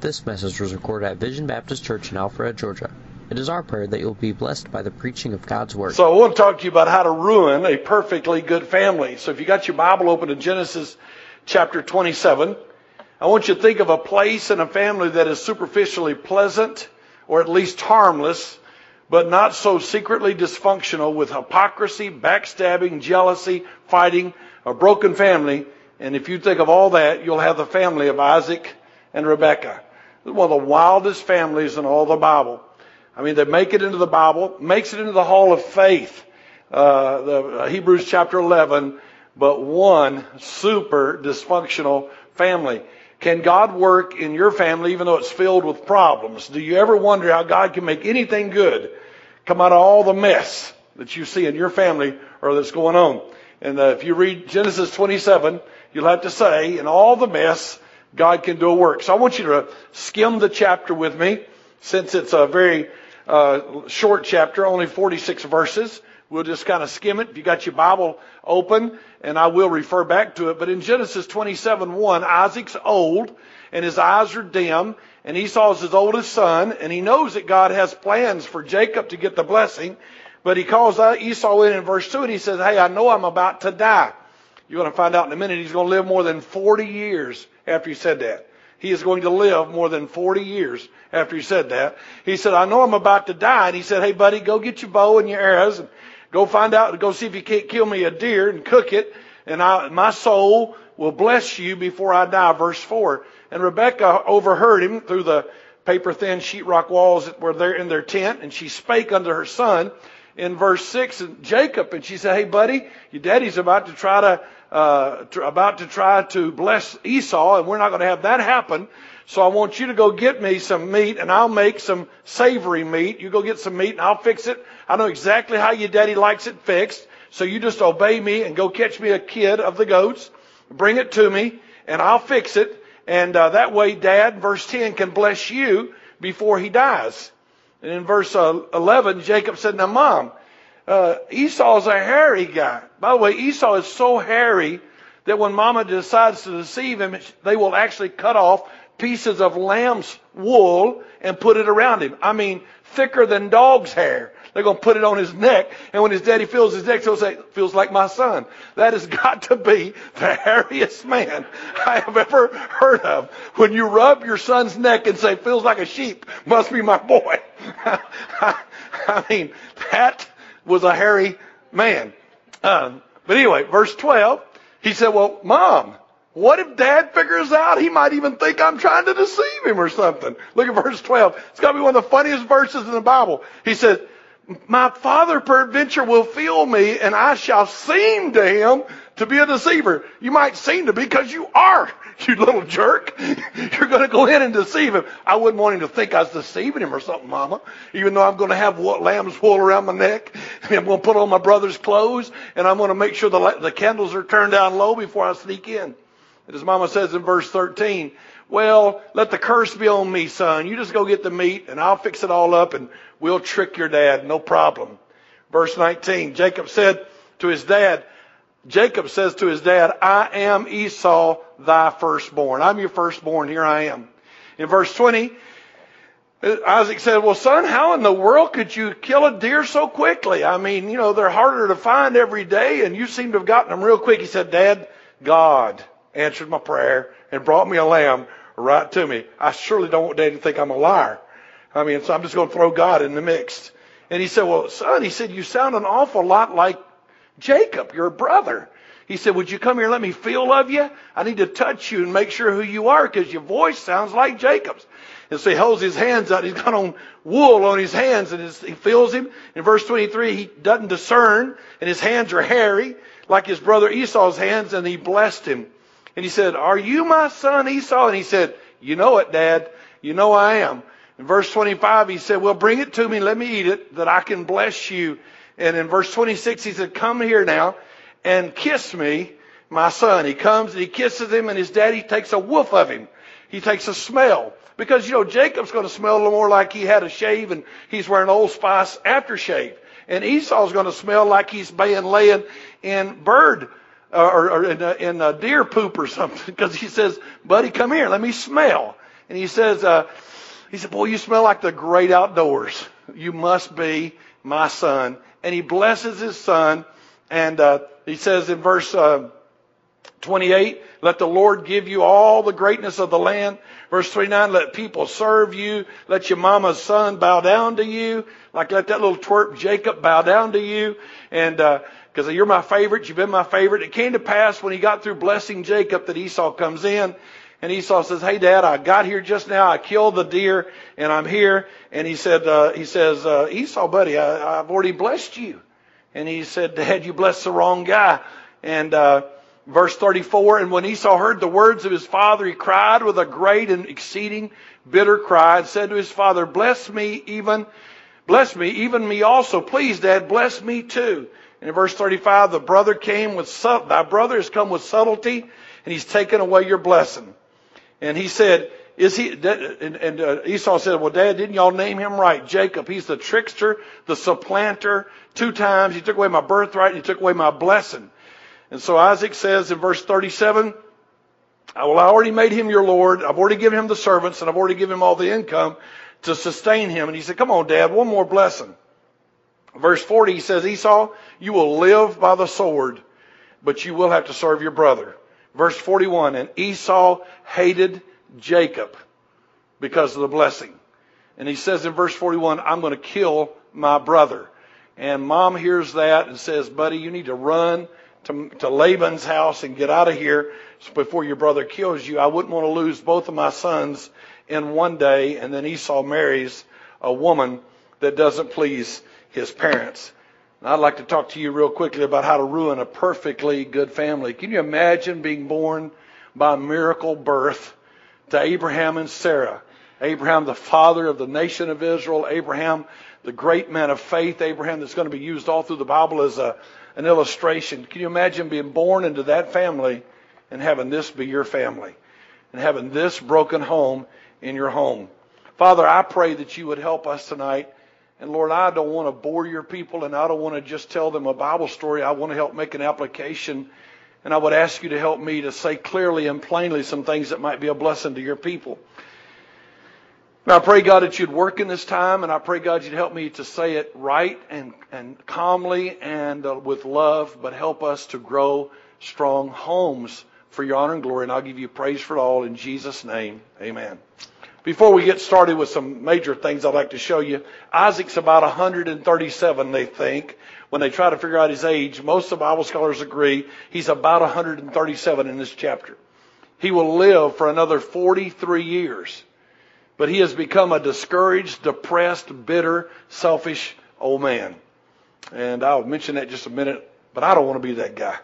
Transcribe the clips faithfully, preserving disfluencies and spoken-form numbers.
This message was recorded at Vision Baptist Church in Alpharetta, Georgia. It is our prayer that you'll be blessed by the preaching of God's Word. So I want to talk to you about how to ruin a perfectly good family. So if you got your Bible open to Genesis chapter twenty-seven, I want you to think of a place and a family that is superficially pleasant, or at least harmless, but not so secretly dysfunctional with hypocrisy, backstabbing, jealousy, fighting, a broken family. And if you think of all that, you'll have the family of Isaac and Rebekah. One of the wildest families in all the Bible. I mean, they make it into the Bible, makes it into the Hall of Faith, uh, the uh, Hebrews chapter eleven, but one super dysfunctional family. Can God work in your family even though it's filled with problems? Do you ever wonder how God can make anything good come out of all the mess that you see in your family or that's going on? And uh, if you read Genesis twenty-seven, you'll have to say, in all the mess, God can do a work. So I want you to skim the chapter with me, since it's a very uh, short chapter, only forty-six verses. We'll just kind of skim it. If you got your Bible open, and I will refer back to it. But in Genesis twenty-seven one, Isaac's old, and his eyes are dim, and Esau's his oldest son, and he knows that God has plans for Jacob to get the blessing. But he calls Esau in in verse two, and he says, hey, I know I'm about to die. You're going to find out in a minute he's going to live more than forty years after he said that. He is going to live more than forty years after he said that. He said, I know I'm about to die. And he said, hey, buddy, go get your bow and your arrows and go find out, go see if you can't kill me a deer and cook it. And I, my soul will bless you before I die. Verse four. And Rebekah overheard him through the paper-thin sheetrock walls that were there in their tent. And she spake unto her son in verse six, and Jacob. And she said, hey, buddy, your daddy's about to try to Uh, to, about to try to bless Esau, and we're not going to have that happen. So I want you to go get me some meat, and I'll make some savory meat. You go get some meat, and I'll fix it. I know exactly how your daddy likes it fixed. So you just obey me and go catch me a kid of the goats. Bring it to me, and I'll fix it. And uh, that way, Dad, verse ten, can bless you before he dies. And in verse uh, eleven, Jacob said, now, Mom, Uh, Esau's a hairy guy. By the way, Esau is so hairy that when Mama decides to deceive him, they will actually cut off pieces of lamb's wool and put it around him. I mean, thicker than dog's hair. They're going to put it on his neck, and when his daddy feels his neck, he'll say, feels like my son. That has got to be the hairiest man I have ever heard of. When you rub your son's neck and say, feels like a sheep, must be my boy. I mean, that was a hairy man. Um, but anyway, verse twelve, he said, well, Mom, what if Dad figures out he might even think I'm trying to deceive him or something? Look at verse twelve. It's got to be one of the funniest verses in the Bible. He says, my father peradventure will feel me, and I shall seem to him to be a deceiver. You might seem to be because you are, you little jerk. You're going to go in and deceive him. I wouldn't want him to think I was deceiving him or something, Mama. Even though I'm going to have lamb's wool around my neck. And I'm going to put on my brother's clothes. And I'm going to make sure the, the candles are turned down low before I sneak in. And as Mama says in verse thirteen, well, let the curse be on me, son. You just go get the meat and I'll fix it all up and we'll trick your dad. No problem. Verse nineteen, Jacob said to his dad, Jacob says to his dad, I am Esau, thy firstborn. I'm your firstborn. Here I am. In verse twenty, Isaac said, well, son, how in the world could you kill a deer so quickly? I mean, you know, they're harder to find every day, and you seem to have gotten them real quick. He said, Dad, God answered my prayer and brought me a lamb right to me. I surely don't want Dad to think I'm a liar. I mean, so I'm just going to throw God in the mix. And he said, well, son, he said, you sound an awful lot like Jacob, your brother. He said, would you come here and let me feel of you? I need to touch you and make sure who you are because your voice sounds like Jacob's. And so he holds his hands out. He's got on wool on his hands and his, he feels him. In verse twenty-three, he doesn't discern and his hands are hairy like his brother Esau's hands, and he blessed him. And he said, are you my son Esau? And he said, you know it, Dad. You know I am. In verse twenty-five, he said, well, bring it to me. Let me eat it that I can bless you. And in verse twenty-six, he said, come here now and kiss me, my son. He comes and he kisses him, and his daddy takes a whiff of him. He takes a smell. Because, you know, Jacob's going to smell a little more like he had a shave and he's wearing Old Spice aftershave. And Esau's going to smell like he's been laying in bird uh, or, or in, uh, in uh, deer poop or something. Because he says, buddy, come here, let me smell. And he says, uh, he said, boy, you smell like the great outdoors. You must be my son. And he blesses his son. And uh, he says in verse uh, twenty-eight, let the Lord give you all the greatness of the land. Verse twenty-nine, let people serve you. Let your mama's son bow down to you. Like let that little twerp Jacob bow down to you. And because uh, you're my favorite, you've been my favorite. It came to pass when he got through blessing Jacob that Esau comes in. And Esau says, hey, Dad, I got here just now. I killed the deer, and I'm here. And he said, uh, he says, uh, Esau, buddy, I, I've already blessed you. And he said, Dad, you blessed the wrong guy. And uh, verse thirty-four, and when Esau heard the words of his father, he cried with a great and exceeding bitter cry, and said to his father, bless me even, bless me, even me also. Please, Dad, bless me too. And in verse thirty-five, the brother came with, thy brother has come with subtlety, and he's taken away your blessing. And he said, is he, and, and uh, Esau said, well, Dad, didn't y'all name him right? Jacob, he's the trickster, the supplanter. Two times he took away my birthright and he took away my blessing. And so Isaac says in verse thirty-seven, well, I already made him your Lord. I've already given him the servants and I've already given him all the income to sustain him. And he said, come on, Dad, one more blessing. Verse forty, he says, Esau, you will live by the sword, but you will have to serve your brother. Verse forty-one, and Esau hated Jacob because of the blessing. And he says in verse forty-one, I'm going to kill my brother. And Mom hears that and says, buddy, you need to run to, to Laban's house and get out of here before your brother kills you. I wouldn't want to lose both of my sons in one day. And then Esau marries a woman that doesn't please his parents. And I'd like to talk to you real quickly about how to ruin a perfectly good family. Can you imagine being born by miracle birth to Abraham and Sarah? Abraham, the father of the nation of Israel. Abraham, the great man of faith. Abraham that's going to be used all through the Bible as a, an illustration. Can you imagine being born into that family and having this be your family? And having this broken home in your home? Father, I pray that you would help us tonight. And Lord, I don't want to bore your people, and I don't want to just tell them a Bible story. I want to help make an application. And I would ask you to help me to say clearly and plainly some things that might be a blessing to your people. And I pray, God, that you'd work in this time, and I pray, God, you'd help me to say it right and, and calmly and uh, with love, but help us to grow strong homes for your honor and glory. And I'll give you praise for it all in Jesus' name. Amen. Before we get started with some major things I'd like to show you, Isaac's about one hundred thirty-seven, they think. When they try to figure out his age, most of the Bible scholars agree he's about one hundred thirty-seven in this chapter. He will live for another forty-three years. But he has become a discouraged, depressed, bitter, selfish old man. And I'll mention that in just a minute, but I don't want to be that guy.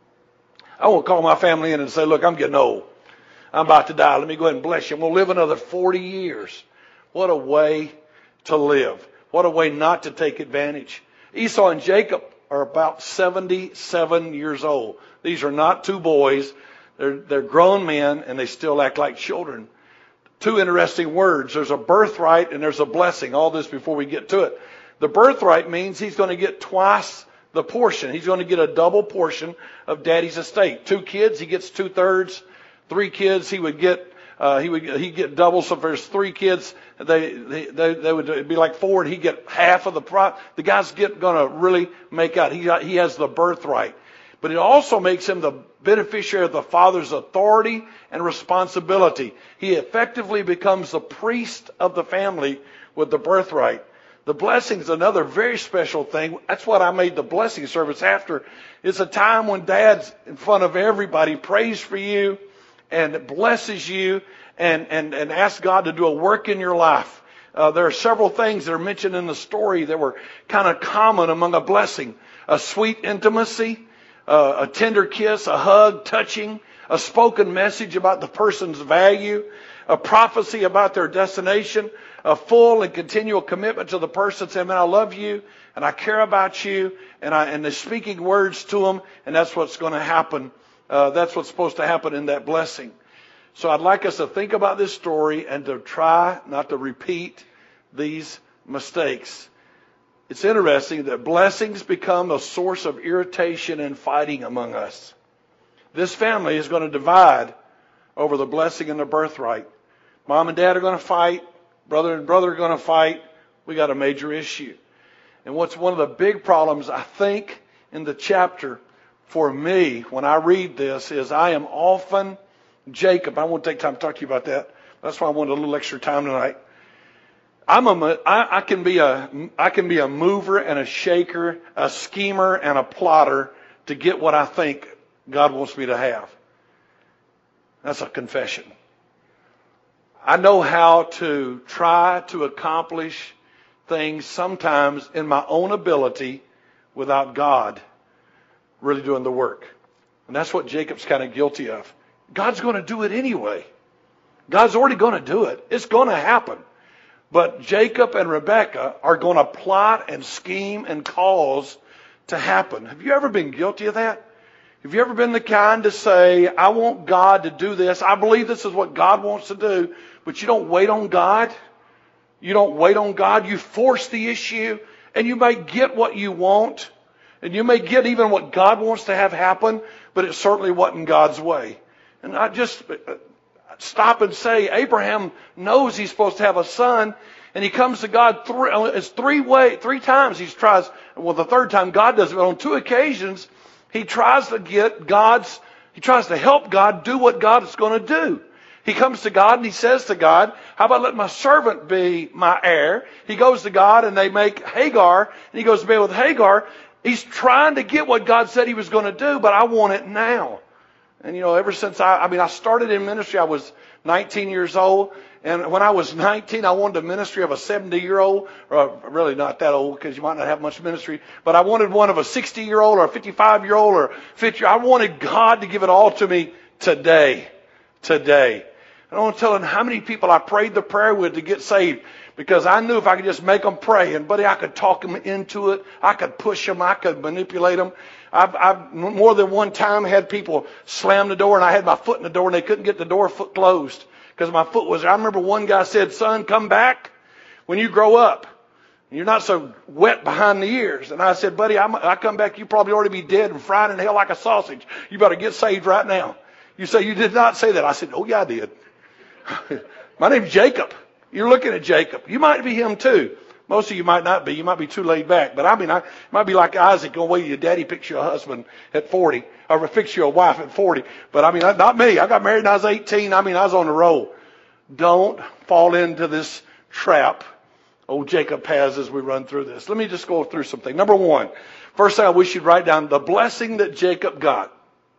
I want to call my family in and say, look, I'm getting old. I'm about to die. Let me go ahead and bless you. I'm going to live another forty years. What a way to live. What a way not to take advantage. Esau and Jacob are about seventy-seven years old. These are not two boys. They're, they're grown men, and they still act like children. Two interesting words. There's a birthright and there's a blessing. All this before we get to it. The birthright means he's going to get twice the portion. He's going to get a double portion of Daddy's estate. Two kids, he gets two-thirds. Three kids, he would get uh, he would he get double. So if there's three kids, they they they, they would it'd be like four, and he'd get half of the pro. The guy's get going to really make out. He got, he has the birthright, but it also makes him the beneficiary of the father's authority and responsibility. He effectively becomes the priest of the family with the birthright. The blessing is another very special thing. That's what I made the blessing service after. It's a time when Dad's in front of everybody, prays for you and blesses you and, and, and asks God to do a work in your life. Uh, there are several things that are mentioned in the story that were kind of common among a blessing. A sweet intimacy, uh, a tender kiss, a hug, touching, a spoken message about the person's value, a prophecy about their destination, a full and continual commitment to the person saying, man, I love you and I care about you, and I and they're speaking words to them, and that's what's going to happen. Uh, that's what's supposed to happen in that blessing. So I'd like us to think about this story and to try not to repeat these mistakes. It's interesting that blessings become a source of irritation and fighting among us. This family is going to divide over the blessing and the birthright. Mom and dad are going to fight. Brother and brother are going to fight. We got a major issue. And what's one of the big problems, I think, in the chapter for me when I read this is I am often Jacob. I won't take time to talk to you about that. That's why I wanted a little extra time tonight. I'm a, I, I can be a, I can be a mover and a shaker, a schemer and a plotter to get what I think God wants me to have. That's a confession. I know how to try to accomplish things sometimes in my own ability without God really doing the work. And that's what Jacob's kind of guilty of. God's going to do it anyway. God's already going to do it. It's going to happen. But Jacob and Rebekah are going to plot and scheme and cause to happen. Have you ever been guilty of that? Have you ever been the kind to say, I want God to do this. I believe this is what God wants to do. But you don't wait on God. You don't wait on God. You force the issue. And you may get what you want. And you may get even what God wants to have happen. But it certainly wasn't God's way. And I just stop and say, Abraham knows he's supposed to have a son. And he comes to God three, it's three way, three times he tries. Well, the third time God does it. But on two occasions, he tries to get God's, he tries to help God do what God is going to do. He comes to God and he says to God, how about let my servant be my heir? He goes to God and they make Hagar, and he goes to bed with Hagar. He's trying to get what God said he was going to do, but I want it now. And you know, ever since I, I mean, I started in ministry, I was nineteen years old. And when I was nineteen, I wanted a ministry of a seventy-year-old, or really not that old because you might not have much ministry, but I wanted one of a sixty-year-old or a fifty-five-year-old or fifty. I wanted God to give it all to me today. Today. I don't want to tell them how many people I prayed the prayer with to get saved because I knew if I could just make them pray, and buddy, I could talk them into it. I could push them. I could manipulate them. I've, I've more than one time had people slam the door and I had my foot in the door and they couldn't get the door foot closed. Because my foot was there. I remember one guy said, son, come back when you grow up. You're not so wet behind the ears. And I said, buddy, I'm, I come back, you probably already be dead and fried in hell like a sausage. You better get saved right now. You say, you did not say that. I said, oh, yeah, I did. My name's Jacob. You're looking at Jacob. You might be him too. Most of you might not be. You might be too laid back. But I mean, I might be like Isaac. Going, wait, your daddy picks you a husband at forty. Or fix you a wife at forty. But I mean, not me. I got married when I was eighteen. I mean, I was on the roll. Don't fall into this trap old Jacob has as we run through this. Let me just go through something. Number one, first thing I wish you'd write down, the blessing that Jacob got.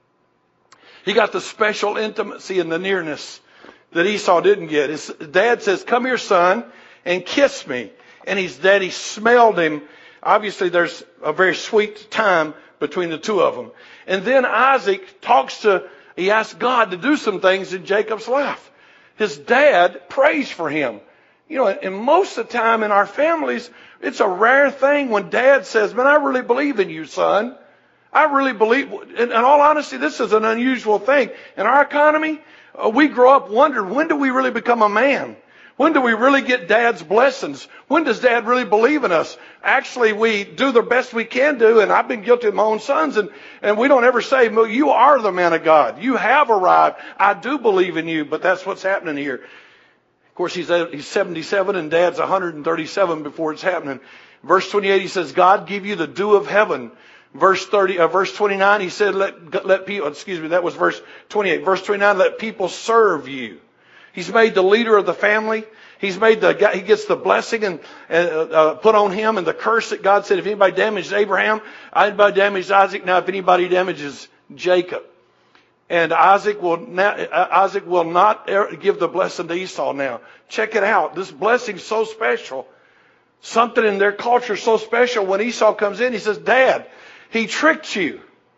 He got the special intimacy and the nearness that Esau didn't get. His dad says, come here, son, and kiss me. And his daddy smelled him. Obviously, there's a very sweet time between the two of them. And then Isaac talks to, he asks God to do some things in Jacob's life. His dad prays for him. You know, and most of the time in our families, it's a rare thing when dad says, man, I really believe in you, son. I really believe, in all honesty, this is an unusual thing. In our economy, uh, we grow up wondering, when do we really become a man? When do we really get dad's blessings? When does dad really believe in us? Actually, we do the best we can do, and I've been guilty of my own sons, and, and we don't ever say, you are the man of God. You have arrived. I do believe in you, but that's what's happening here. Of course, he's, he's seventy-seven, and dad's one hundred thirty-seven before it's happening. Verse twenty-eight, he says, God give you the dew of heaven. Verse thirty, uh, verse twenty-nine, he said, let, let people, excuse me, that was verse twenty-eight. Verse twenty-nine, let people serve you. He's made the leader of the family. He's made the guy, he gets the blessing and uh, uh, put on him, and the curse that God said, if anybody damages Abraham, anybody damages Isaac. Now, if anybody damages Jacob, and Isaac will not, uh, Isaac will not give the blessing to Esau. Now, check it out. This blessing's so special. Something in their culture is so special. When Esau comes in, he says, Dad, he tricked you.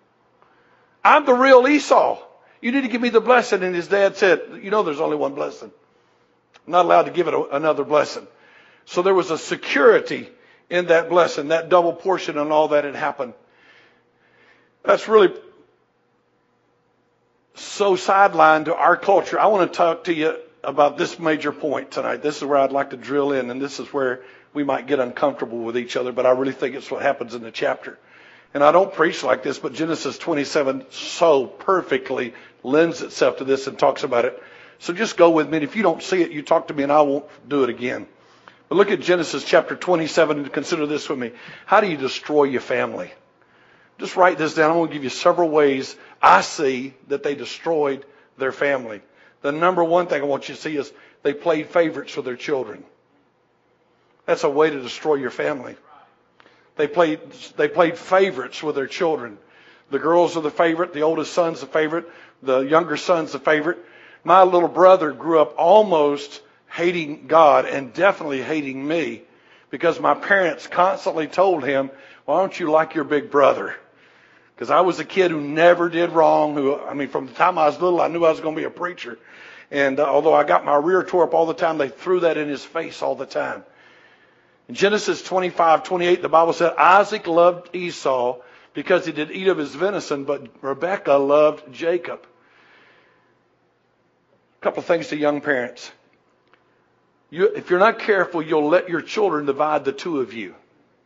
I'm the real Esau. You need to give me the blessing. And his dad said, you know, there's only one blessing. I'm not allowed to give it a, another blessing. So there was a security in that blessing, that double portion and all that had happened. That's really so sidelined to our culture. I want to talk to you about this major point tonight. This is where I'd like to drill in, and this is where we might get uncomfortable with each other, but I really think it's what happens in the chapter. And I don't preach like this, but Genesis twenty-seven so perfectly lends itself to this and talks about it. So just go with me. And if you don't see it, you talk to me and I won't do it again. But look at Genesis chapter twenty-seven and consider this with me. How do you destroy your family? Just write this down. I'm going to give you several ways I see that they destroyed their family. The number one thing I want you to see is they played favorites with their children. That's a way to destroy your family. They played, they played favorites with their children. The girls are the favorite. The oldest son's the favorite. The younger son's the favorite. My little brother grew up almost hating God and definitely hating me because my parents constantly told him, why don't you like your big brother? Because I was a kid who never did wrong. Who, I mean, from the time I was little, I knew I was going to be a preacher. And uh, although I got my rear tore up all the time, they threw that in his face all the time. In Genesis twenty-five, twenty-eight, the Bible said, Isaac loved Esau because he did eat of his venison, but Rebekah loved Jacob. A couple of things to young parents. You, if you're not careful, you'll let your children divide the two of you.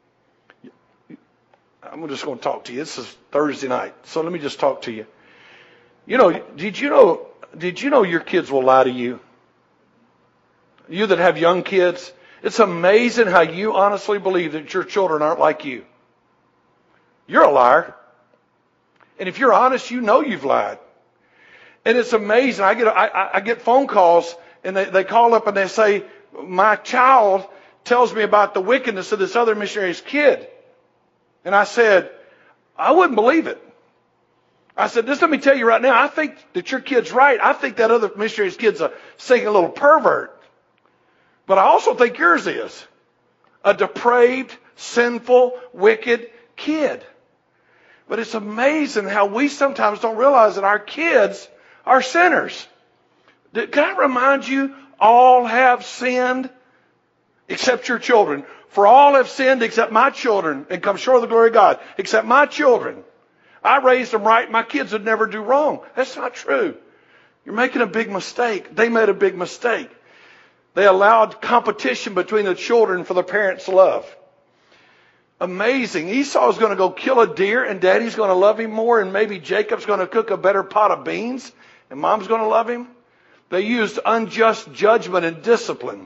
I'm just going to talk to you. This is Thursday night, so let me just talk to you. You know, did you know, did you know your kids will lie to you? You that have young kids, it's amazing how you honestly believe that your children aren't like you. You're a liar. And if you're honest, you know you've lied. And it's amazing. I get I, I get phone calls, and they, they call up and they say, my child tells me about the wickedness of this other missionary's kid. And I said, I wouldn't believe it. I said, just let me tell you right now, I think that your kid's right. I think that other missionary's kid's a stinking little pervert. But I also think yours is. A depraved, sinful, wicked kid. But it's amazing how we sometimes don't realize that our kids are sinners. Can I remind you, all have sinned except your children. For all have sinned except my children and come short of the glory of God. Except my children. I raised them right. My kids would never do wrong. That's not true. You're making a big mistake. They made a big mistake. They allowed competition between the children for the parents' love. Amazing. Esau's going to go kill a deer and daddy's going to love him more, and maybe Jacob's going to cook a better pot of beans and mom's going to love him. They used unjust judgment and discipline.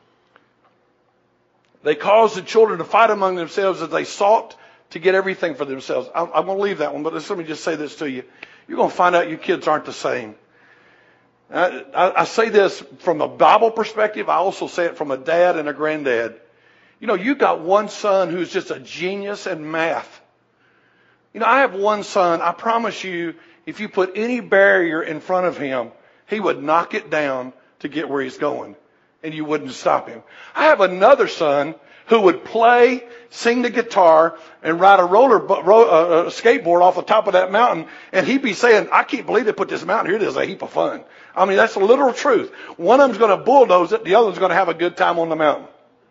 They caused the children to fight among themselves as they sought to get everything for themselves. I'm, I'm going to leave that one, but let me just say this to you. You're going to find out your kids aren't the same. I, I, I say this from a Bible perspective. I also say it from a dad and a granddad. You know, you got one son who's just a genius in math. You know, I have one son, I promise you, if you put any barrier in front of him, he would knock it down to get where he's going. And you wouldn't stop him. I have another son who would play, sing the guitar, and ride a roller ro- uh, skateboard off the top of that mountain. And he'd be saying, I can't believe they put this mountain here. This is a heap of fun. I mean, that's the literal truth. One of them's going to bulldoze it. The other one's going to have a good time on the mountain.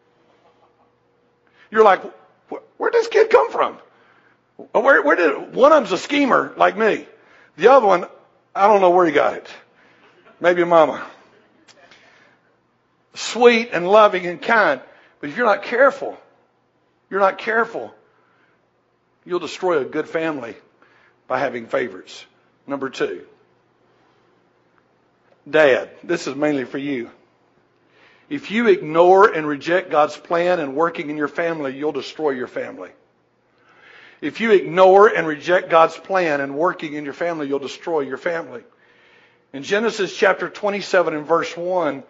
You're like, where'd this kid come from? Where, where did one of them's a schemer like me. The other one, I don't know where he got it. Maybe mama. Sweet and loving and kind. But if you're not careful, you're not careful, you'll destroy a good family by having favorites. Number two. Dad, this is mainly for you. If you ignore and reject God's plan and working in your family, you'll destroy your family. If you ignore and reject God's plan and working in your family, you'll destroy your family. In Genesis chapter twenty-seven and verse one,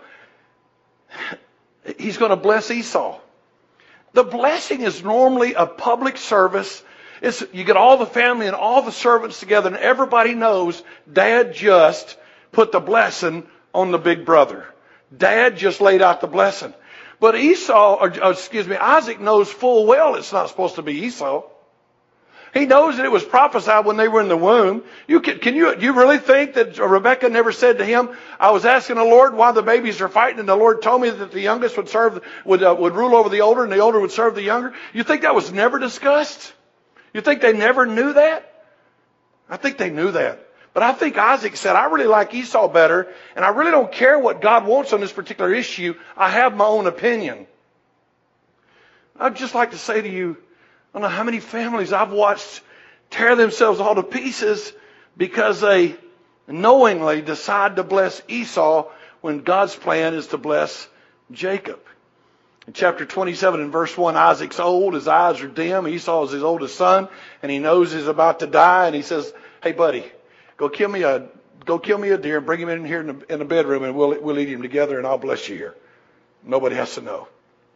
he's going to bless Esau. The blessing is normally a public service. It's, you get all the family and all the servants together, and everybody knows Dad just put the blessing on the big brother. Dad just laid out the blessing. But Esau, or, or excuse me, Isaac knows full well it's not supposed to be Esau. He knows that it was prophesied when they were in the womb. You can, can you, you really think that Rebekah never said to him, I was asking the Lord why the babies are fighting, and the Lord told me that the youngest would serve, would, uh, would rule over the older, and the older would serve the younger? You think that was never discussed? You think they never knew that? I think they knew that. But I think Isaac said, I really like Esau better, and I really don't care what God wants on this particular issue. I have my own opinion. I'd just like to say to you, I don't know how many families I've watched tear themselves all to pieces because they knowingly decide to bless Esau when God's plan is to bless Jacob. In chapter twenty-seven and verse one, Isaac's old, his eyes are dim. Esau is his oldest son, and he knows he's about to die, and he says, hey, buddy, go kill me a go kill me a deer and bring him in here in the, in the bedroom, and we'll, we'll eat him together, and I'll bless you here. Nobody has to know.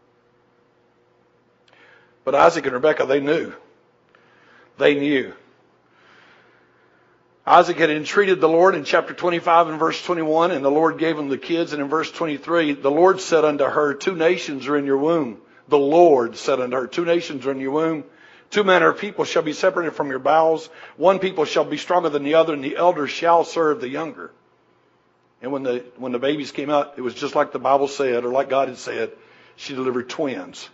But Isaac and Rebekah, they knew. They knew. Isaac had entreated the Lord in chapter twenty-five and verse twenty-one, and the Lord gave him the kids. And in verse twenty-three, the Lord said unto her, two nations are in your womb. The Lord said unto her, two nations are in your womb. Two manner of people shall be separated from your bowels. One people shall be stronger than the other, and the elder shall serve the younger. And when the when the babies came out, it was just like the Bible said, or like God had said, she delivered twins.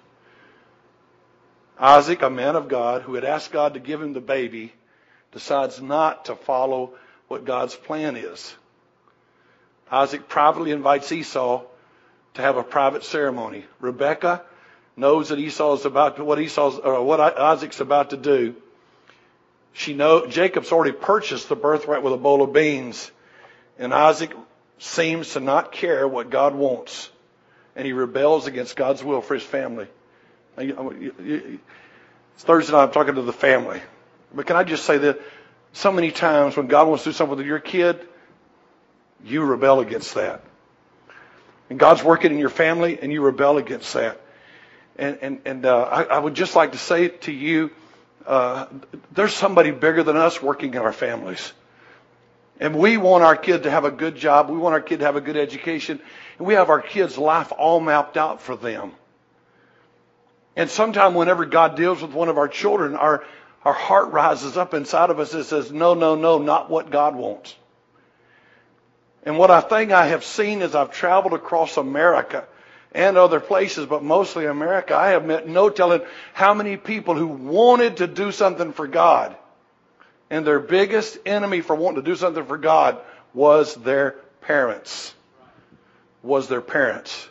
Isaac, a man of God, who had asked God to give him the baby, decides not to follow what God's plan is. Isaac privately invites Esau to have a private ceremony. Rebekah knows that Esau is about to, what Esau's or what Isaac's about to do. She know Jacob's already purchased the birthright with a bowl of beans, and Isaac seems to not care what God wants, and he rebels against God's will for his family. It's Thursday night, I'm talking to the family. But can I just say that so many times when God wants to do something with your kid, you rebel against that. And God's working in your family, and you rebel against that. And and, and uh, I, I would just like to say to you, uh, there's somebody bigger than us working in our families. And we want our kid to have a good job. We want our kid to have a good education. And we have our kids' life all mapped out for them. And sometime whenever God deals with one of our children, our Our heart rises up inside of us and says, no, no, no, not what God wants. And what I think I have seen as I've traveled across America and other places, but mostly America, I have met no telling how many people who wanted to do something for God. And their biggest enemy for wanting to do something for God was their parents. Was their parents.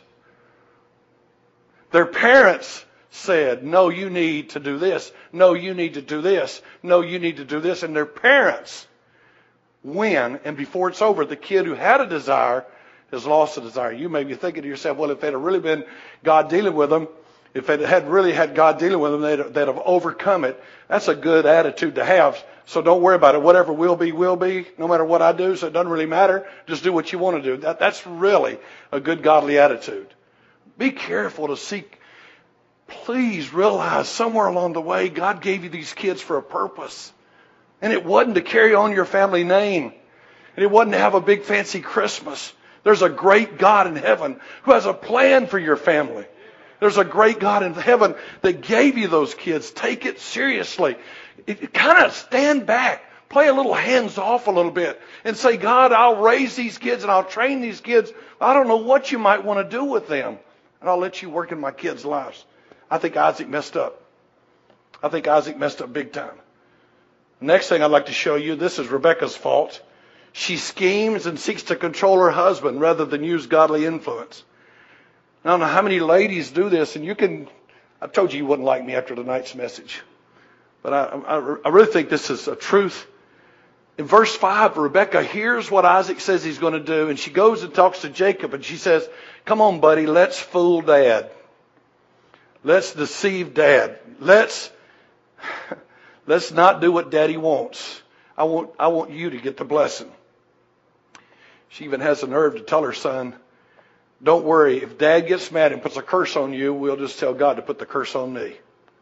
Their parents said, no, you need to do this. No, you need to do this. No, you need to do this. And their parents win, and before it's over, the kid who had a desire has lost a desire. You may be thinking to yourself, well, if it had really been God dealing with them, if it had really had God dealing with them, they'd, they'd have overcome it. That's a good attitude to have. So don't worry about it. Whatever will be, will be, no matter what I do, so it doesn't really matter. Just do what you want to do. That, that's really a good godly attitude. Be careful to seek. Please realize somewhere along the way, God gave you these kids for a purpose. And it wasn't to carry on your family name. And it wasn't to have a big fancy Christmas. There's a great God in heaven who has a plan for your family. There's a great God in heaven that gave you those kids. Take it seriously. It, it kind of stand back. Play a little hands off a little bit. And say, God, I'll raise these kids and I'll train these kids. I don't know what you might want to do with them. And I'll let you work in my kids' lives. I think Isaac messed up. I think Isaac messed up big time. Next thing I'd like to show you, this is Rebekah's fault. She schemes and seeks to control her husband rather than use godly influence. I don't know how many ladies do this, and you can, I told you you wouldn't like me after tonight's message. But I, I, I really think this is a truth. In verse five, Rebekah hears what Isaac says he's going to do, and she goes and talks to Jacob, and she says, come on, buddy, let's fool Dad. Let's deceive Dad. Let's let's not do what Daddy wants. I want I want you to get the blessing. She even has the nerve to tell her son, don't worry, if Dad gets mad and puts a curse on you, we'll just tell God to put the curse on me.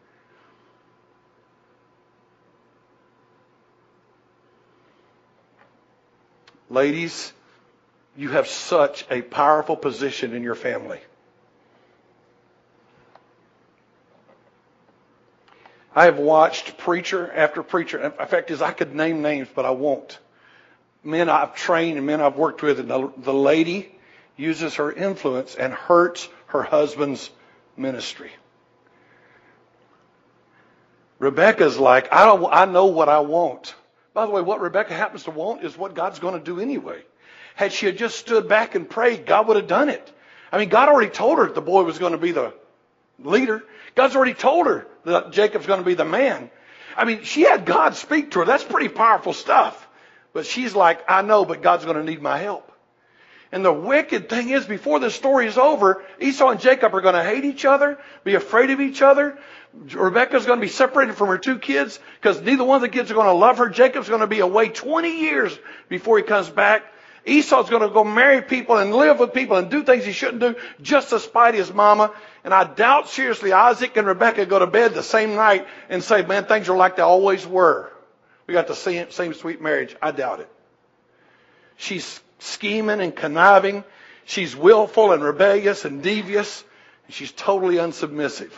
Ladies, you have such a powerful position in your family. I have watched preacher after preacher. In fact, is I could name names, but I won't. Men I've trained and men I've worked with, and the, the lady uses her influence and hurts her husband's ministry. Rebecca's like, I don't, I know what I want. By the way, what Rebecca happens to want is what God's going to do anyway. Had she had just stood back and prayed, God would have done it. I mean, God already told her that the boy was going to be the leader. God's already told her that Jacob's going to be the man. I mean, she had God speak to her. That's pretty powerful stuff. But she's like, I know, but God's going to need my help. And the wicked thing is, before this story is over, Esau and Jacob are going to hate each other, be afraid of each other. Rebekah's going to be separated from her two kids because neither one of the kids are going to love her. Jacob's going to be away twenty years before he comes back. Esau's going to go marry people and live with people and do things he shouldn't do just to spite his mama. And I doubt seriously Isaac and Rebekah go to bed the same night and say, man, things are like they always were. We got the same, same sweet marriage. I doubt it. She's scheming and conniving. She's willful and rebellious and devious. And she's totally unsubmissive.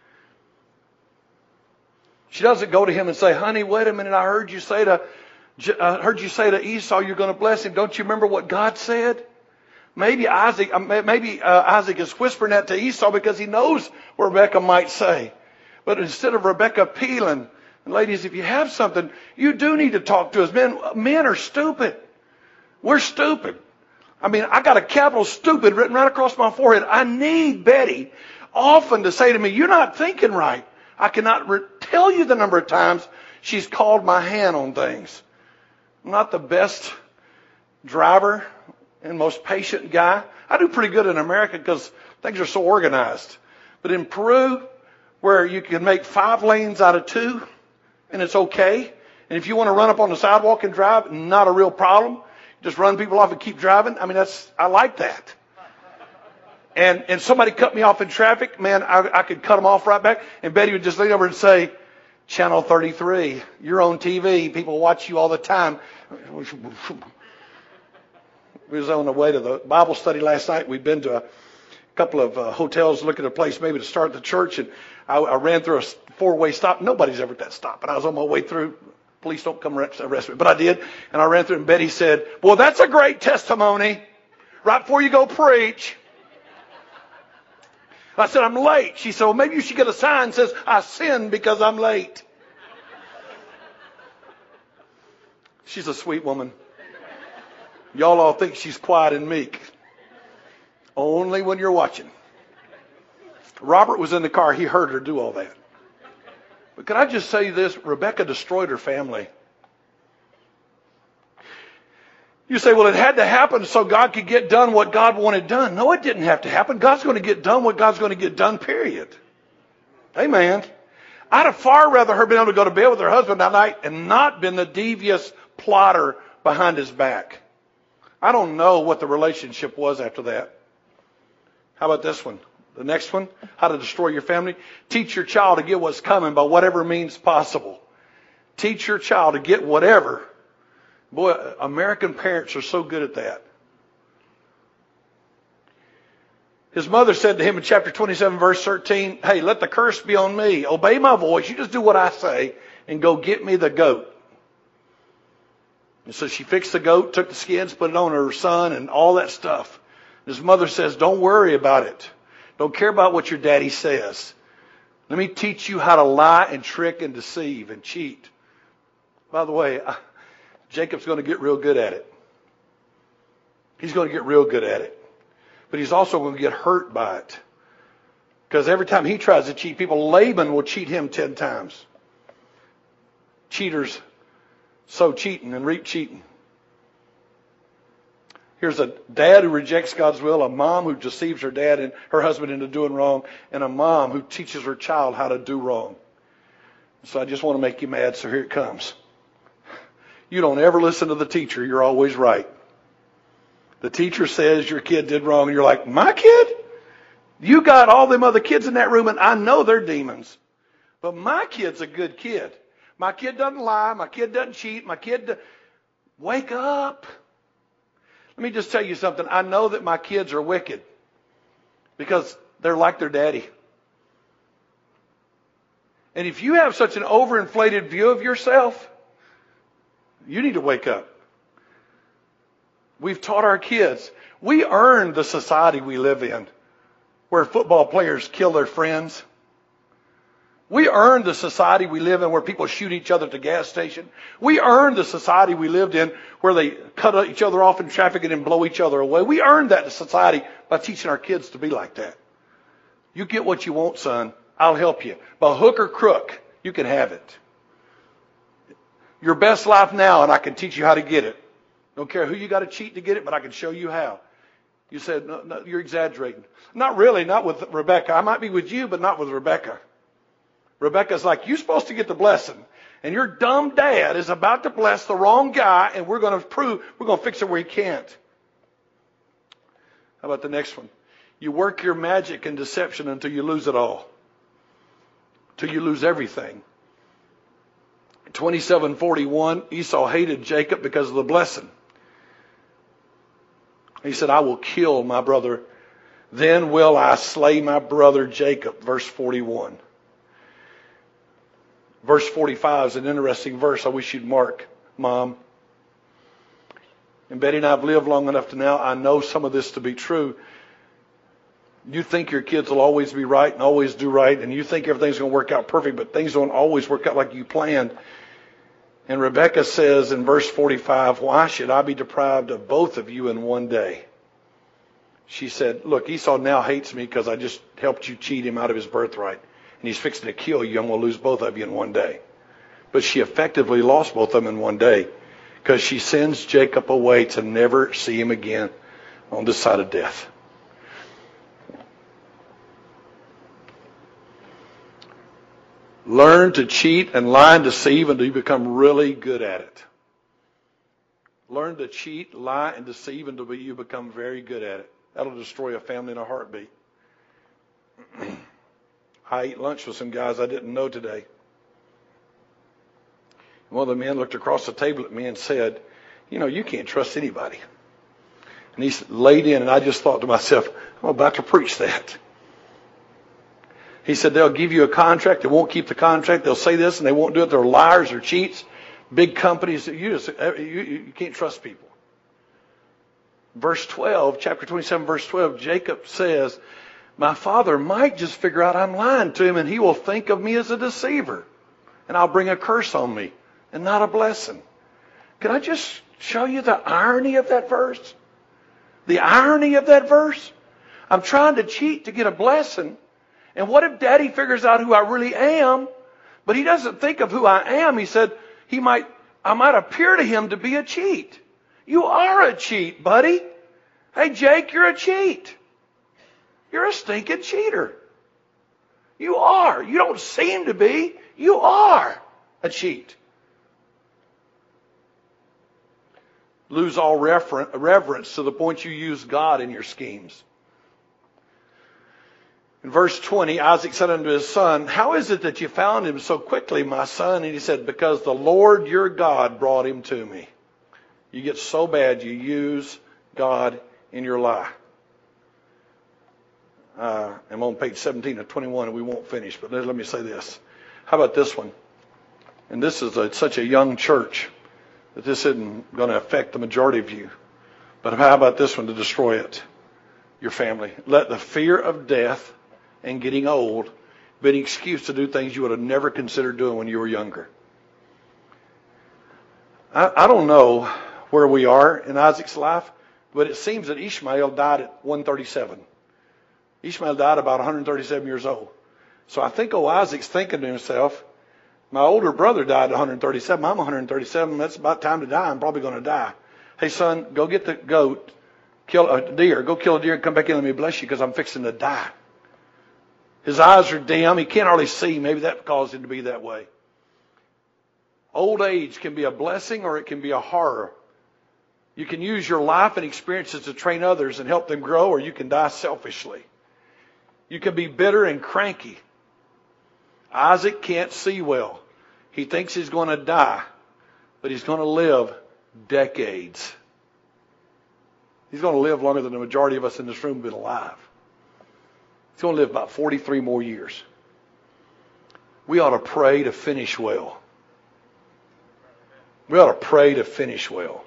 She doesn't go to him and say, honey, wait a minute. I heard you say to, I heard you say to Esau, you're going to bless him. Don't you remember what God said? Maybe Isaac, maybe uh, Isaac is whispering that to Esau because he knows what Rebekah might say. But instead of Rebekah appealing, and ladies, if you have something, you do need to talk to us. Men, men are stupid. We're stupid. I mean, I got a capital stupid written right across my forehead. I need Betty often to say to me, you're not thinking right. I cannot re- tell you the number of times she's called my hand on things. I'm not the best driver and most patient guy. I do pretty good in America because things are so organized. But in Peru, where you can make five lanes out of two, and it's okay. And if you want to run up on the sidewalk and drive, not a real problem. Just run people off and keep driving. I mean, that's, I like that. And, and somebody cut me off in traffic, man, I, I could cut them off right back. And Betty would just lean over and say, Channel thirty-three, you're on T V. People watch you all the time. We was on the way to the Bible study last night. We'd been to a couple of uh, hotels looking at a place maybe to start the church. And I, I ran through a four-way stop. Nobody's ever at that stop. And I was on my way through. Police don't come arrest me. But I did. And I ran through and Betty said, well, that's a great testimony. Right before you go preach. I said, I'm late. She said, well, maybe you should get a sign that says, I sinned because I'm late. She's a sweet woman. Y'all all think she's quiet and meek. Only when you're watching. Robert was in the car. He heard her do all that. But can I just say this? Rebekah destroyed her family. You say, well, it had to happen so God could get done what God wanted done. No, it didn't have to happen. God's going to get done what God's going to get done, period. Amen. I'd have far rather her been able to go to bed with her husband that night and not been the devious plotter behind his back. I don't know what the relationship was after that. How about this one? The next one, how to destroy your family. Teach your child to get what's coming by whatever means possible. Teach your child to get whatever. Boy, American parents are so good at that. His mother said to him in chapter twenty-seven, verse thirteen, hey, let the curse be on me. Obey my voice. You just do what I say and go get me the goat. And so she fixed the goat, took the skins, put it on her son and all that stuff. His mother says, don't worry about it. Don't care about what your daddy says. Let me teach you how to lie and trick and deceive and cheat. By the way, I, Jacob's going to get real good at it. He's going to get real good at it. But he's also going to get hurt by it. Because every time he tries to cheat people, Laban will cheat him ten times. Cheaters sow cheating and reap cheating. Here's a dad who rejects God's will, a mom who deceives her dad and her husband into doing wrong, and a mom who teaches her child how to do wrong. So I just want to make you mad, so here it comes. You don't ever listen to the teacher. You're always right. The teacher says your kid did wrong, and you're like, my kid? You got all them other kids in that room, and I know they're demons. But my kid's a good kid. My kid doesn't lie. My kid doesn't cheat. My kid... Do- Wake up. Let me just tell you something. I know that my kids are wicked because they're like their daddy. And if you have such an overinflated view of yourself, you need to wake up. We've taught our kids. We earned the society we live in where football players kill their friends. We earned the society we live in where people shoot each other at the gas station. We earned the society we lived in where they cut each other off in traffic and then blow each other away. We earned that society by teaching our kids to be like that. You get what you want, son. I'll help you. By hook or crook, you can have it. your best life now, and I can teach you how to get it. Don't care who you got to cheat to get it, but I can show you how. You said, no, no, you're exaggerating. Not really, not with Rebecca. I might be with you, but not with Rebecca. Rebecca's like, you're supposed to get the blessing. And your dumb dad is about to bless the wrong guy, and we're going to prove, we're going to fix it where he can't. How about the next one? You work your magic and deception until you lose it all. Until you lose everything. twenty-seven forty-one, Esau hated Jacob because of the blessing. He said, I will kill my brother. Then will I slay my brother Jacob. Verse forty-one. Verse forty-five is an interesting verse I wish you'd mark, Mom. And Betty and I have lived long enough to now, I know some of this to be true. You think your kids will always be right and always do right, and you think everything's going to work out perfect, but things don't always work out like you planned. And Rebecca says in verse forty-five, why should I be deprived of both of you in one day? She said, look, Esau now hates me because I just helped you cheat him out of his birthright. And he's fixing to kill you. I'm going to lose both of you in one day. But she effectively lost both of them in one day because she sends Jacob away to never see him again on this side of death. Learn to cheat and lie and deceive until you become really good at it. Learn to cheat, lie, and deceive until you become very good at it. That'll destroy a family in a heartbeat. I ate lunch with some guys I didn't know today. One of the men looked across the table at me and said, you know, you can't trust anybody. And he laid in, and I just thought to myself, I'm about to preach that. He said, they'll give you a contract, they won't keep the contract, they'll say this and they won't do it, they're liars or cheats. Big companies, you, just, you, you can't trust people. Verse twelve, chapter twenty-seven, verse twelve, Jacob says, my father might just figure out I'm lying to him and he will think of me as a deceiver. And I'll bring a curse on me and not a blessing. Can I just show you the irony of that verse? The irony of that verse? I'm trying to cheat to get a blessing. And what if Daddy figures out who I really am, but he doesn't think of who I am? He said, he might, I might appear to him to be a cheat. You are a cheat, buddy. Hey, Jake, you're a cheat. You're a stinking cheater. You are. You don't seem to be. You are a cheat. Lose all refer- reverence to the point you use God in your schemes. In verse twenty, Isaac said unto his son, how is it that you found him so quickly, my son? And he said, because the Lord your God brought him to me. You get so bad you use God in your lie. Uh, I'm on page seventeen of twenty-one and we won't finish, but let, let me say this. How about this one? And this is a, such a young church that this isn't going to affect the majority of you. But how about this one to destroy it? Your family. Let the fear of death and getting old be an excuse to do things you would have never considered doing when you were younger. I, I don't know where we are in Isaac's life, but it seems that Ishmael died at one thirty-seven. Ishmael died about one hundred thirty-seven years old. So I think old Isaac's thinking to himself, my older brother died at one hundred thirty-seven. I'm one hundred thirty-seven. That's about time to die. I'm probably going to die. Hey, son, go get the goat, kill a deer. Go kill a deer and come back in and let me bless you because I'm fixing to die. His eyes are dim. He can't hardly see. Maybe that caused him to be that way. Old age can be a blessing or it can be a horror. You can use your life and experiences to train others and help them grow, or you can die selfishly. You can be bitter and cranky. Isaac can't see well. He thinks he's going to die, but he's going to live decades. He's going to live longer than the majority of us in this room have been alive. He's going to live about forty-three more years. We ought to pray to finish well. We ought to pray to finish well.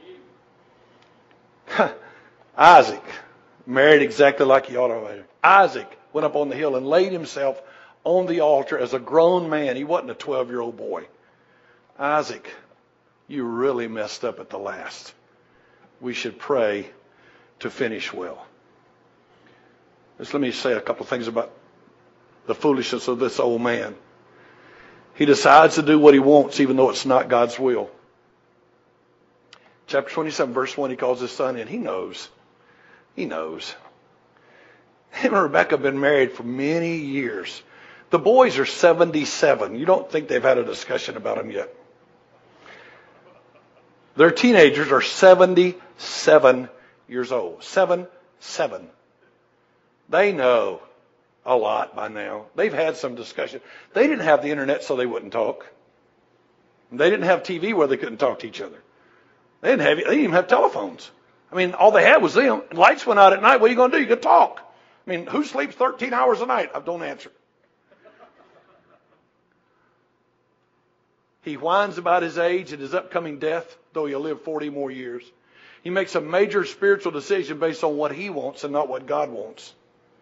Isaac married exactly like he ought to have married. Isaac went up on the hill and laid himself on the altar as a grown man. He wasn't a twelve-year-old boy. Isaac, you really messed up at the last. We should pray to finish well. Just let me say a couple of things about the foolishness of this old man. He decides to do what he wants even though it's not God's will. Chapter twenty-seven, verse one, he calls his son in. He knows. He knows. Him and Rebecca have been married for many years. The boys are seventy-seven. You don't think they've had a discussion about them yet. Their teenagers are seventy-seven years old. Seven, seven. They know a lot by now. They've had some discussion. They didn't have the internet so they wouldn't talk. They didn't have T V where they couldn't talk to each other. They didn't have, they didn't even have telephones. I mean, all they had was them. And lights went out at night. What are you going to do? You could talk. I mean, who sleeps thirteen hours a night? I don't answer. He whines about his age and his upcoming death, though he'll live forty more years. He makes a major spiritual decision based on what he wants and not what God wants.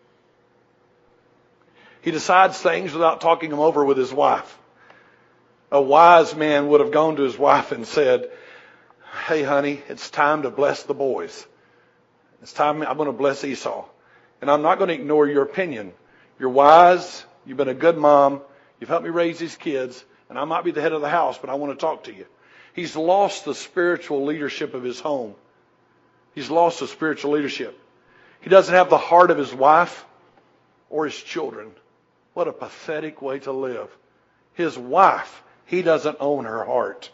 He decides things without talking them over with his wife. A wise man would have gone to his wife and said, hey, honey, it's time to bless the boys. It's time I'm going to bless Esau. And I'm not going to ignore your opinion. You're wise. You've been a good mom. You've helped me raise these kids. And I might be the head of the house, but I want to talk to you. He's lost the spiritual leadership of his home. He's lost the spiritual leadership. He doesn't have the heart of his wife or his children. What a pathetic way to live. His wife, he doesn't own her heart.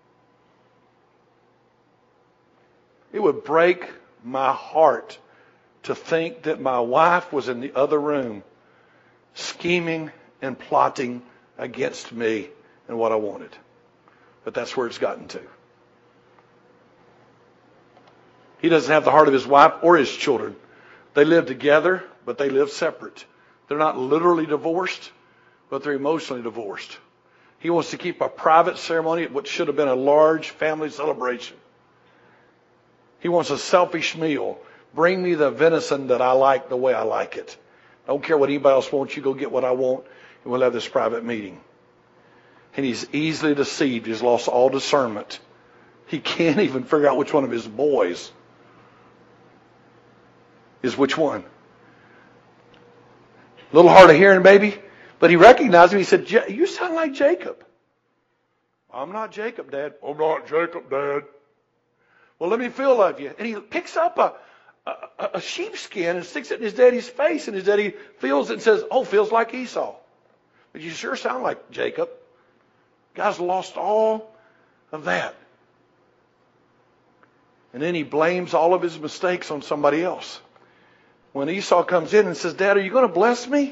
It would break my heart to think that my wife was in the other room scheming and plotting against me and what I wanted. But that's where it's gotten to. He doesn't have the heart of his wife or his children. They live together, but they live separate. They're not literally divorced, but they're emotionally divorced. He wants to keep a private ceremony at what should have been a large family celebration. He wants a selfish meal. Bring me the venison that I like the way I like it. I don't care what anybody else wants. You go get what I want, and we'll have this private meeting. And he's easily deceived. He's lost all discernment. He can't even figure out which one of his boys is which one. A little hard of hearing, maybe. But he recognized him. He said, you sound like Jacob. I'm not Jacob, Dad. I'm not Jacob, Dad. Well, let me feel of you. And he picks up a, a, a sheepskin and sticks it in his daddy's face. And his daddy feels it and says, oh, feels like Esau. But you sure sound like Jacob. Guy's lost all of that. And then he blames all of his mistakes on somebody else. When Esau comes in and says, Dad, are you going to bless me?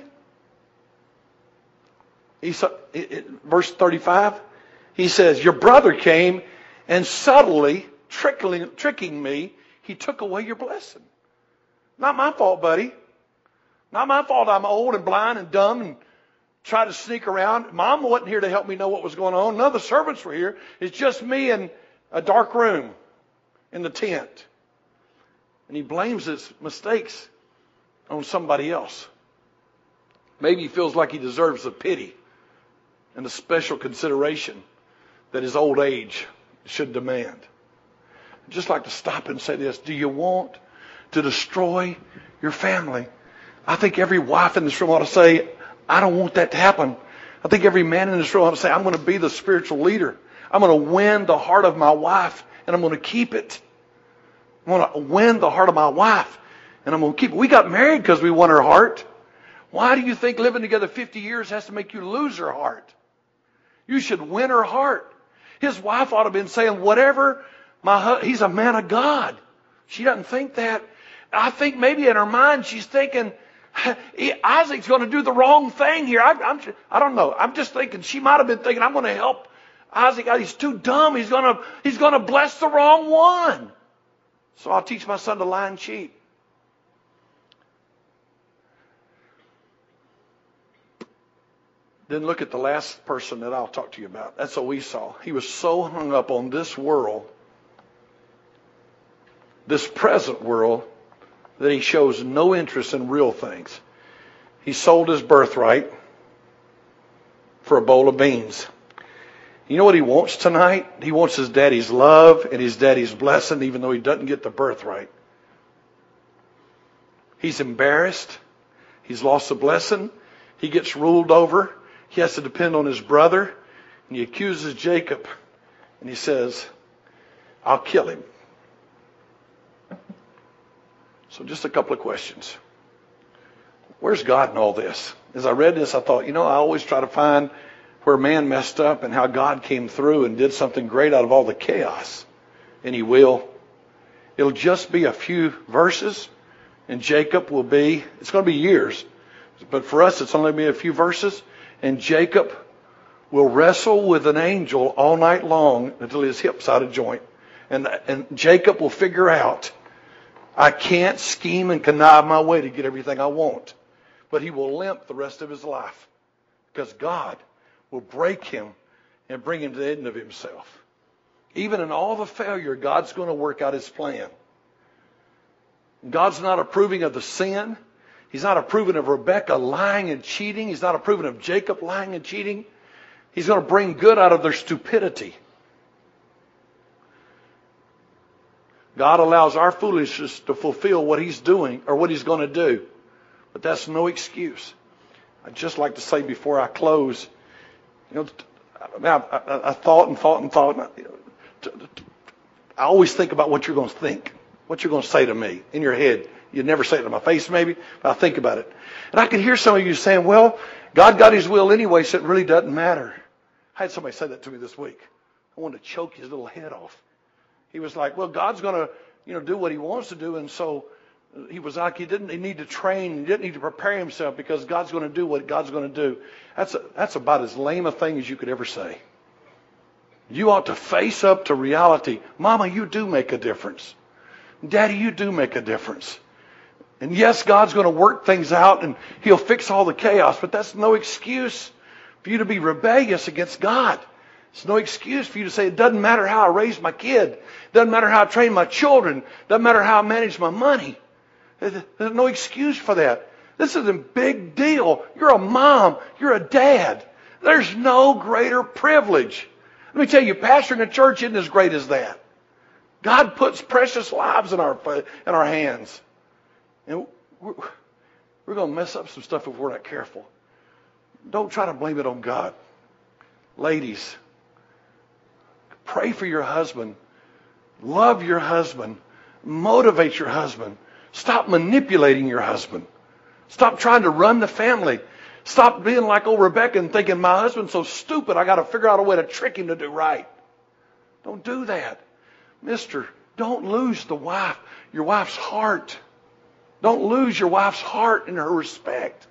Esau, it, it, verse thirty-five, he says, your brother came and subtly trickling, tricking me, he took away your blessing. Not my fault, buddy. Not my fault I'm old and blind and dumb and try to sneak around. Mom wasn't here to help me know what was going on. None of the servants were here. It's just me in a dark room in the tent. And he blames his mistakes on somebody else. Maybe he feels like he deserves the pity and the special consideration that his old age should demand. I'd just like to stop and say this. Do you want to destroy your family? I think every wife in this room ought to say, I don't want that to happen. I think every man in this room ought to say, I'm going to be the spiritual leader. I'm going to win the heart of my wife, and I'm going to keep it. I'm going to win the heart of my wife, and I'm going to keep it. We got married because we won her heart. Why do you think living together fifty years has to make you lose her heart? You should win her heart. His wife ought to have been saying, whatever, my hu- he's a man of God. She doesn't think that. I think maybe in her mind she's thinking, Isaac's going to do the wrong thing here. I, I'm, I don't know. I'm just thinking she might have been thinking, I'm going to help Isaac out. He's too dumb. He's going to, he's going to bless the wrong one. So I'll teach my son to lie and cheat. Then look at the last person that I'll talk to you about. That's Esau. He was so hung up on this world, this present world, that he shows no interest in real things. He sold his birthright for a bowl of beans. You know what he wants tonight? He wants his daddy's love and his daddy's blessing, even though he doesn't get the birthright. He's embarrassed. He's lost the blessing. He gets ruled over. He has to depend on his brother. And he accuses Jacob. And he says, I'll kill him. So just a couple of questions. Where's God in all this? As I read this, I thought, you know, I always try to find where man messed up and how God came through and did something great out of all the chaos. And he will. It'll just be a few verses, and Jacob will be, it's going to be years, but for us it's only be a few verses, and Jacob will wrestle with an angel all night long until his hip's out of joint. And, and Jacob will figure out, I can't scheme and connive my way to get everything I want. But he will limp the rest of his life because God will break him and bring him to the end of himself. Even in all the failure, God's going to work out his plan. God's not approving of the sin. He's not approving of Rebekah lying and cheating. He's not approving of Jacob lying and cheating. He's going to bring good out of their stupidity. God allows our foolishness to fulfill what he's doing or what he's going to do. But that's no excuse. I'd just like to say before I close, you know, I, I, I thought and thought and thought. And, you know, I always think about what you're going to think, what you're going to say to me in your head. You'd never say it to my face maybe, but I think about it. And I can hear some of you saying, well, God got his will anyway, so it really doesn't matter. I had somebody say that to me this week. I wanted to choke his little head off. He was like, well, God's going to, you know, do what he wants to do, and so he was like, he didn't he need to train, he didn't need to prepare himself because God's going to do what God's going to do. That's a, that's about as lame a thing as you could ever say. You ought to face up to reality. Mama, you do make a difference. Daddy, you do make a difference. And yes, God's going to work things out and he'll fix all the chaos, but that's no excuse for you to be rebellious against God. It's no excuse for you to say, it doesn't matter how I raise my kid. It doesn't matter how I train my children. It doesn't matter how I manage my money. There's no excuse for that. This is a big deal. You're a mom. You're a dad. There's no greater privilege. Let me tell you, pastoring a church isn't as great as that. God puts precious lives in our, in our hands. And we're, we're going to mess up some stuff if we're not careful. Don't try to blame it on God. Ladies, pray for your husband. Love your husband. Motivate your husband. Stop manipulating your husband. Stop trying to run the family. Stop being like old Rebecca and thinking, my husband's so stupid, I got to figure out a way to trick him to do right. Don't do that. Mister, don't lose the wife, your wife's heart. Don't lose your wife's heart and her respect.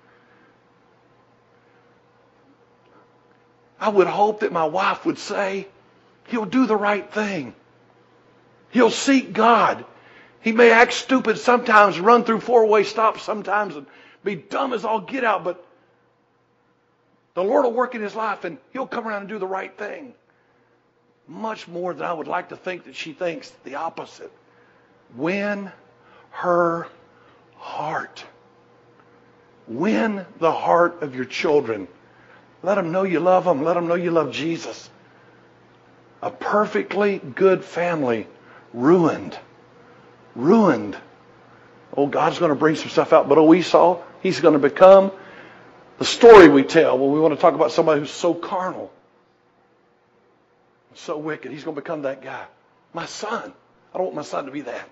I would hope that my wife would say, he'll do the right thing. He'll seek God. He may act stupid sometimes, run through four-way stops sometimes, and be dumb as all get out, but the Lord will work in his life, and he'll come around and do the right thing. Much more than I would like to think that she thinks the opposite. Win her heart. Win the heart of your children. Let them know you love them. Let them know you love Jesus. A perfectly good family ruined. Ruined. Oh, God's going to bring some stuff out. But oh, Esau, he's going to become the story we tell when we want to talk about somebody who's so carnal, so wicked. He's going to become that guy. My son. I don't want my son to be that.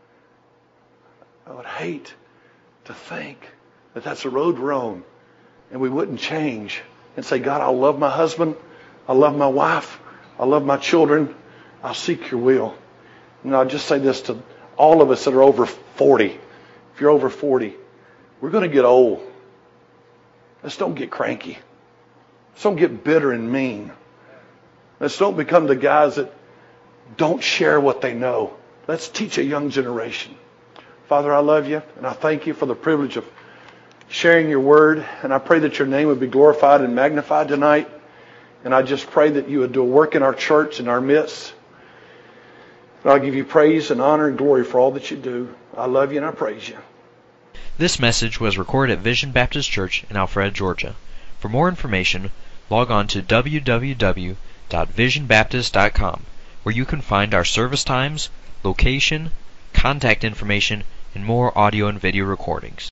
I would hate to think that that's a road we're on and we wouldn't change and say, God, I'll love my husband. I'll love my wife. I'll love my children. I'll seek your will. And I'll just say this to all of us that are over forty. If you're over forty, we're going to get old. Let's don't get cranky. Let's don't get bitter and mean. Let's don't become the guys that don't share what they know. Let's teach a young generation. Father, I love you, and I thank you for the privilege of sharing your word. And I pray that your name would be glorified and magnified tonight. And I just pray that you would do a work in our church, in our midst. And I'll give you praise and honor and glory for all that you do. I love you and I praise you. This message was recorded at Vision Baptist Church in Alpharetta, Georgia. For more information, log on to w w w dot vision baptist dot com, where you can find our service times, location, contact information, and more audio and video recordings.